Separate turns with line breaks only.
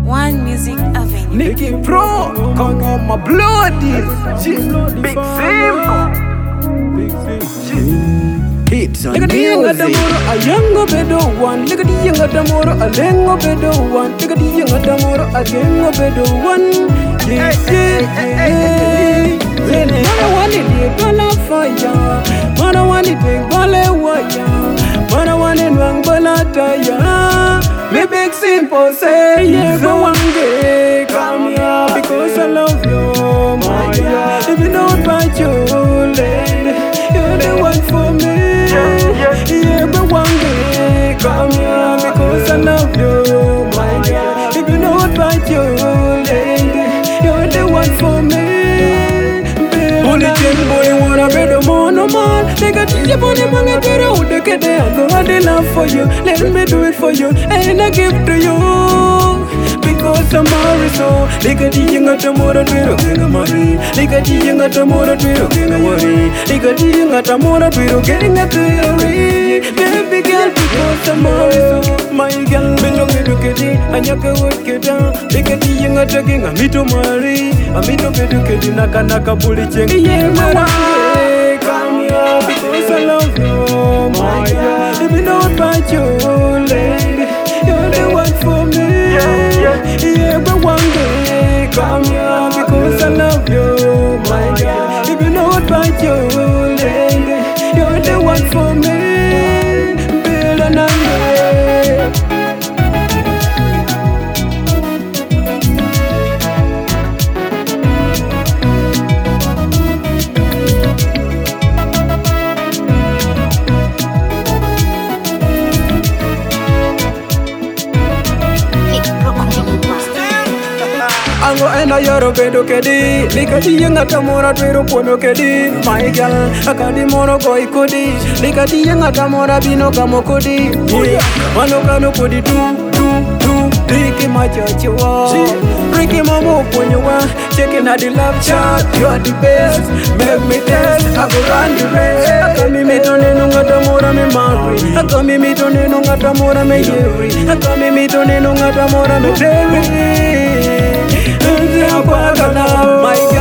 One Music Avenue.
Nicky Pro, come on my bloody Big Simple. Hits on
Look at the young at the moro, a young bedo one. Look at the young at the moro, a lengo bedo one. Look at the young at the moro, a lengo bedo one. Yeah. Mana wani di bala fire, mana wani di bala wire, mana wani nwang bala taya. Me Big Simple say yeah, go one day come here because I love you, my God. If you don't fight you, lady, you're the one for me. Yeah, but one day come here because I love you, my God. If you know about you, lady, you're the one for me. Only thing boy wanna be the mono man. They got you on the man, get out the kid. I got the love for you. Let me do it for you, and I give to you. Because I'm married, so they got the young at the motor, getting money. They got the young at the motor, getting money. They got the young at the motor, getting a theory. Baby girl, because I'm married, so my girl belong to Kitty, and you can work it down. They got the young at the king, I'm me to marry. I'm me to get to Kitty, Naka bully check. Yeah, my come here because I love you, my God. If you know about you, lady, you're the one for me. Yeah, but one day come here because I love you, my God. If you know about you, lady, you're the one for me. Build another. Ango ena yoro bedo kedi, likati yenga tamora twero pono kedi. My girl, akadi moro koi kodi, likati yenga tamora bino kamo kodi. Mano kano kodi do, Ricky my church wa, Ricky mamo ponyo wa. Checking at the love chat, you are the best. Make me dance, I go run the race. Akami me tone nunga tamora me marry. Akami me tone nunga tamora me yeri. Akami me tone nunga tamora me dairy. My